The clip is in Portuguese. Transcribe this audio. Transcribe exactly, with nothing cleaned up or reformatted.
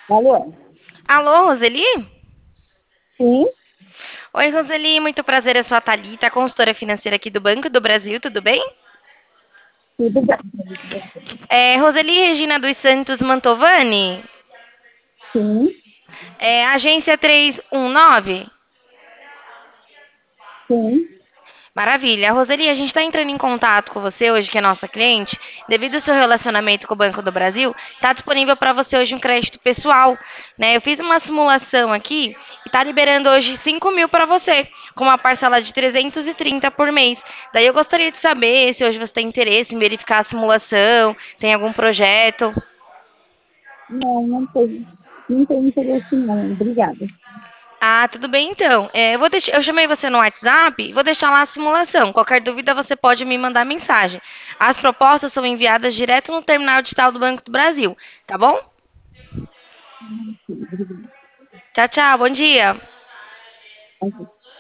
Alô? Alô, Roseli? Sim, Oi, Roseli, muito prazer, eu sou a Thalita, consultora financeira aqui do Banco do Brasil, tudo bem? tudo bem. É, Roseli Regina dos Santos Mantovani, Sim, é, agência três um nove. sim. Maravilha. Roseli, a gente está entrando em contato com você hoje, que é nossa cliente, devido ao seu relacionamento com o Banco do Brasil, está disponível para você hoje um crédito pessoal, né? Eu fiz uma simulação aqui e está liberando hoje cinco mil para você, com uma parcela de trezentos e trinta por mês. Daí eu gostaria de saber se hoje você tem interesse em verificar a simulação, tem algum projeto. Não, não tem. Não tem interesse não. Obrigada. Ah, tudo bem então. É, eu vou deixar, eu chamei você no WhatsApp, vou deixar lá a simulação. Qualquer dúvida você pode me mandar mensagem. As propostas são enviadas direto no terminal digital do Banco do Brasil, tá bom? Sim, obrigada. Tchau, tchau, bom dia. Ok.